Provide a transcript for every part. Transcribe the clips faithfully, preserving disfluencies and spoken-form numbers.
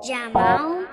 Jamal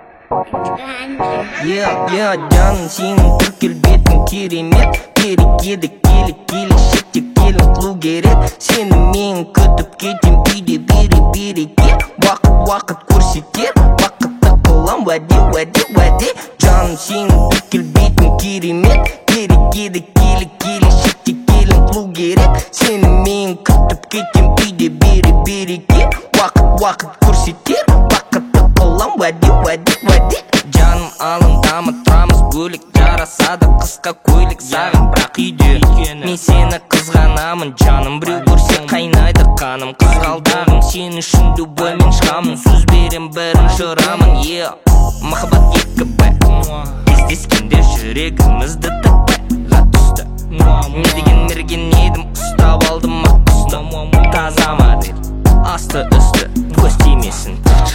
Yeah, yeah, canın senin Türk elbetin keremet Керек еді келі-келі шетте келін қылу керек Сені мен күтіп кетем үйде бере-береке Уақыт-уақыт көрсетер Бақытты қылам уәде-уәде-уәде Canın senin Türk elbetin keremet Керек еді келі-келі шетте келін қылу керек Сені мен күтіп кетем үйде бере-береке Уақыт-уақыт көрсетер Бақытты қылам уәде-уәде-уәде Жаным алындамы тұрамыз бөлік жарасады қысқа көйлек саған бірақ үйде мен сені қызғанамын жаным біреу көрсе қайнайды қаным қызғалдағым сен үшін любоймен шығамын сөз берем бірінші ұрамын е махаббат екі б кездескенде жүрегімізді таппайға түсті не деген мерген едім ұстап алдым ақ құсты таза модель асты үсті көз тимесін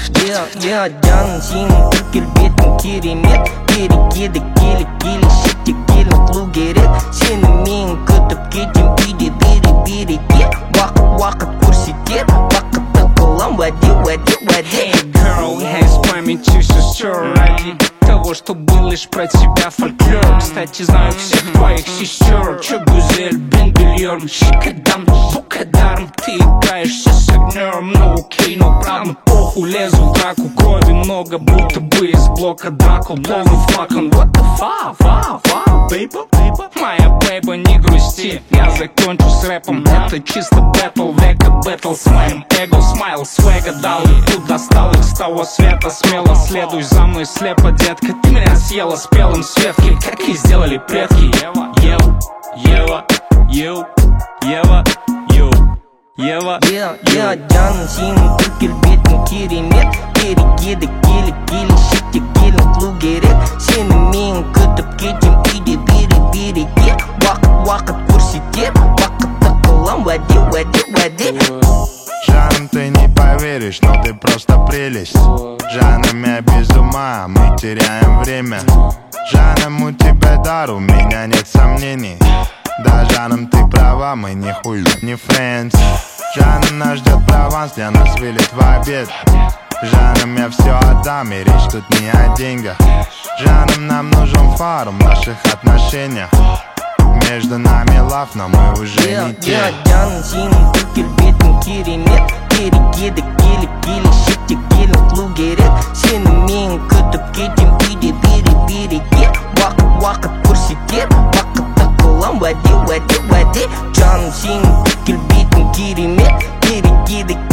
Я canın senin Türk elbetin keremet Керек еді келі-келі шетте келін қылу керек Сені мен күтіп кетем үйде бере-береке Уақыт-уақыт көрсетер Бақытты қылам уәде-уәде-уәде Hey girl, я из памяти сестер ради того, что был лишь про тебя фольклор. Кстати, знаю всех твоих сестер. Чё гузель, бен бельерм, щекодам, букадарм. Ты играешься с огнем, ну окей, но правда похуй. Лезу в драку, крови много, будто бы из блока Дракул. Полный флакон, what the fuck, wow, wow, baby, baby. Моя бейба, не грусти, я закончу с рэпом. Это чисто бэтл, века бэтл с моим эго. Смайл, свега дал, и тут достал их с того света. Смело следуй за мной слепо, детка. Ты меня съела с белым светки, как и сделали предки. Ева, Ева, Ева, Ю, Ева, Ю, Ева. Yeah, yeah, canın senin Türk elbetin keremet Керек еді келі-келі шетте келін қылу керек Сені мен күтіп кетем үйде бере-береке Уақыт-уақыт көрсетер Бақытты қылам уәде-уәде-уәде Жаным, ты не поверишь, но ты просто прелесть. Жаным, я без ума, мы теряем время. Жаным, у тебя дар, у меня нет сомнений. Да, Жаным, ты права, мы не хуй, не френдс. Жаным, нас ждет Прованс, для нас вылет в обед. Жаным, я все отдам, и речь тут не о деньгах. Жаным, нам нужен фарм в наших отношениях. Между нами лав, но мы уже не те. Canın senin Türk elbetin keremet Керек еді келі-келі шетте келін қылу керек Сені мен күтіп кетем үйде бере-береке Уақыт-уақыт көрсетер Бақытты қылам уәде-уәде-уәде Canın senin Türk elbetin keremet Керек еді